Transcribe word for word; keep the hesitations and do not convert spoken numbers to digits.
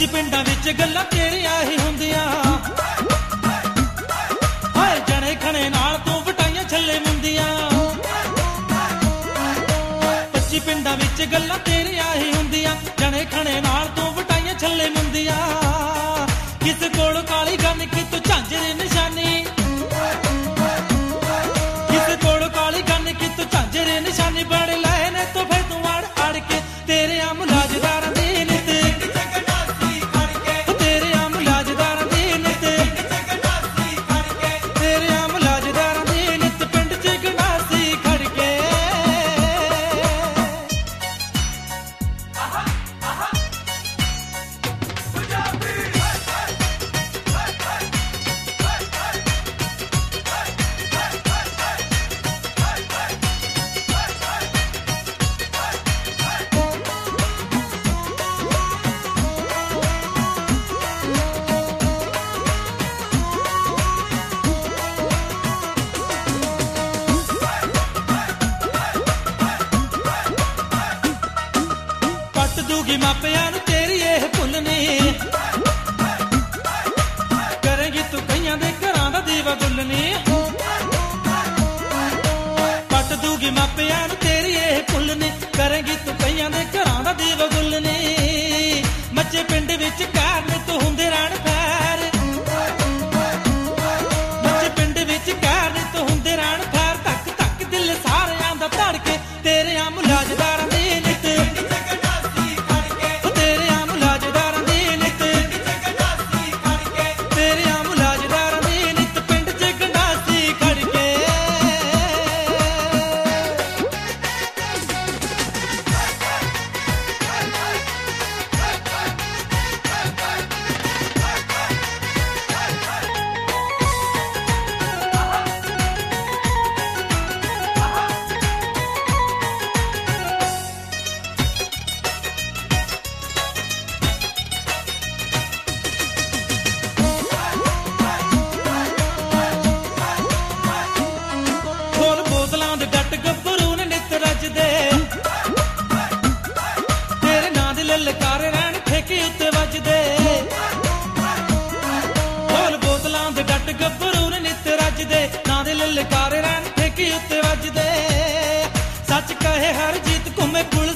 ਮੱਚੀ ਪਿੰਡਾਂ ਵਿੱਚ ਗੱਲਾਂ ਤੇਰੀਆਂ ਹੀ ਹੁੰਦੀਆਂ ਹਾਏ ਜਣੇ ਖਣੇ ਨਾਲ ਤੂੰ ਵਟਾਈਆਂ ਛੱਲੇ ਮੁੰਦੀਆਂ ਮੱਚੀ ਪਿੰਡਾਂ ਵਿੱਚ ਗੱਲਾਂ ਤੇਰੀਆਂ ਹੀ ਹੁੰਦੀਆਂ ਜਣੇ ਖਣੇ ਨਾਲ ਤੂੰ ਵਟਾਈਆਂ ਛੱਲੇ ਮੁੰਦੀਆਂ ਕਿਸ ਕੋਲ ਕਾਲੀ ਗੰਨ ਕੀ ਤੂੰ ਝਾਂਜਰ ਨਿਸ਼ਾਨੀ ਕਿਸ ਕੋਲ ਕਾਲੀ ਗੰਨ ਕੀ ਤੂੰ ਝਾਂਜਰ ਨਿਸ਼ਾਨੀ ਬੜ ਲੈ ਨੇ ਤੂੰ ਫਿਰ ਤੂੰ ਅੜ ਅੜ ਕੇ ਤੇਰੇ ਆ ਮੁਲਾਜ਼ਦਾਰਾਂ ਦੀ ਦੂਗੀ ਮਾਪਿਆਂ ਨੂੰ ਤੇਰੀ ਇਹ ਭੁੱਲ ਨੀ ਕਰੇਗੀ ਤੂੰ ਕਈਆਂ ਦੇ ਘਰਾਂ ਦਾ ਦੀਵਾ ਦੁੱਲਣੀ ਪੱਟ ਦੂਗੀ ਮਾਪਿਆਂ ਨੂੰ ਤੇਰੀ ਇਹ ਭੁੱਲ ਨੀ ਕਰੇਗੀ ਤੂੰ ਕਈਆਂ ਦੇ ਘਰਾਂ ਦਾ ਦੀਵਾ ਦੁੱਲਣੀ ਮੱਚੇ ਪਿੰਡ ਵਿੱਚ ਕਾਰਨ ਤੂੰ ਹੁੰਦੇ ਰਹਿਣ ਫੈਰ ਮੱਚੇ ਪਿੰਡ ਵਿੱਚ ਕਾਰਨ ਤੂੰ ਹੁੰਦੇ ਰਹਿਣ ਫੈਰ ਧੱਕ ਧੱਕ ਦਿਲ ਸਾਰਿਆਂ ਦਾ ਧੜਕੇ ਤੇਰੇ ਆ ਮੁਲਾਜ਼ਦਾਰਾਂ ਦੀ ਲਲਕਾਰੇ ਰਹਿਣ ਠੇਕੇ ਉੱਤੇ ਵੱਜਦੇ ਢੋਲ ਬੋਤਲਾਂ ਦੇ ਡੱਟ ਗੱਭਰੂ ਨੇ ਨਿੱਤ ਰੱਜਦੇ ਨਾਂ ਦੇ ਲਲਕਾਰੇ ਰਹਿਣ ਠੇਕੇ ਉੱਤੇ ਵੱਜਦੇ ਸੱਚ ਕਹੇ ਹਰ ਜੀਤ ਘੁੰਮੇ